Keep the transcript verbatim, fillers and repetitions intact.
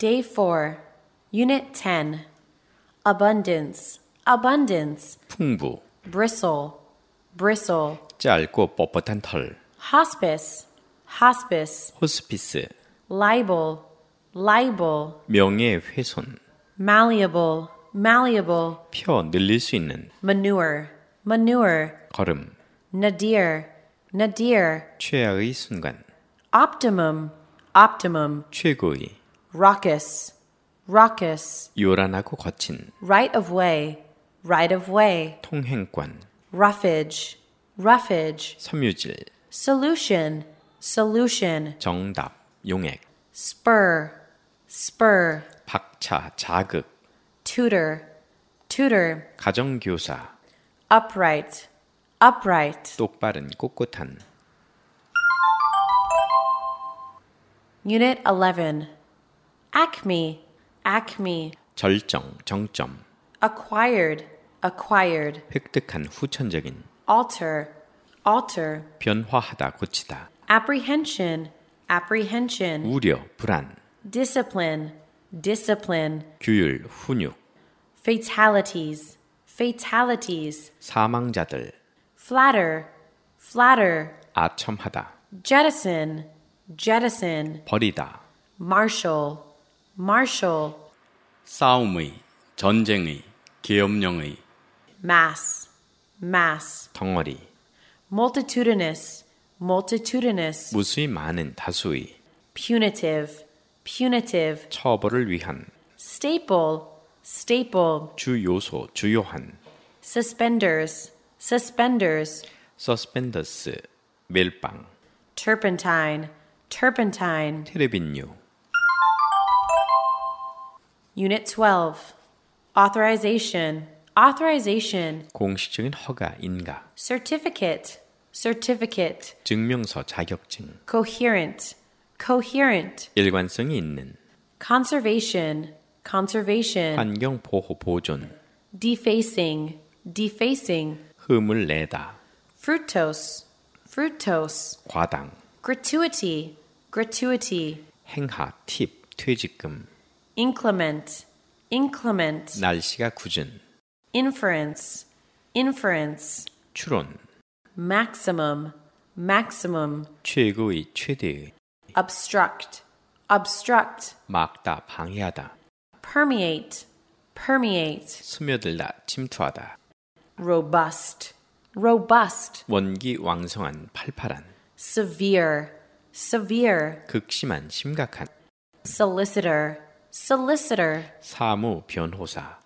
Day four, Unit ten. Abundance, abundance. 풍부, Bristle, bristle. 짧고 뻣뻣한 털. Hospice, hospice. 호스피스, Libel, libel. 명예훼손. Malleable, malleable. 펴 늘릴 수 있는. Manure, manure. 걸음, Nadir, nadir. 최악의 순간. Optimum, optimum. 최고의. Raucous, raucous. 요란하고 거친. Right of way, right of way. 통행권. Roughage, roughage. 섬유질. Solution, solution. 정답, 용액. Spur, spur. 박차, 자극. Tutor, tutor. 가정교사. Upright, upright. 똑바른, 꼿꼿한. Unit eleven. Acme, acme. 절정, 정점. Acquired, acquired. 획득한, 후천적인. Alter, alter. 변화하다, 고치다. Apprehension, apprehension. 우려, 불안. Discipline, discipline. 규율, 훈육. Fatalities, fatalities. 사망자들. Flatter, flatter. 아첨하다. Jettison, jettison. 버리다. Marshal, marshal. 싸움의, 전쟁의, 계엄령의. Mass, mass. 덩어리. Multitudinous, multitudinous. 무수히 많은, 다수의. Punitive, punitive. 처벌을 위한. Staple, staple. 주 요소, 주요한. Suspenders, suspenders. 서스펜더스, 멜빵. Turpentine, turpentine. 테레빈유. Unit twelve. Authorization, authorization. 공식적인 허가, 인가. Certificate, certificate. 증명서, 자격증. Coherent, coherent. 일관성이 있는. Conservation, conservation. 환경 보호, 보존. Defacing, defacing. 흠을 내다. Fructose, fructose. 과당. Gratuity, gratuity. 행하, 팁, 퇴직금. Inclement, inclement. 날씨가 궂은. Inference, inference. 추론. Maximum, maximum. 최고의, 최대의. Obstruct, obstruct. 막다, 방해하다. Permeate, permeate. 스며들다, 침투하다. Robust, robust. 원기 왕성한, 팔팔한. Severe, severe. 극심한, 심각한. Solicitor, solicitor. 사무, 변호사.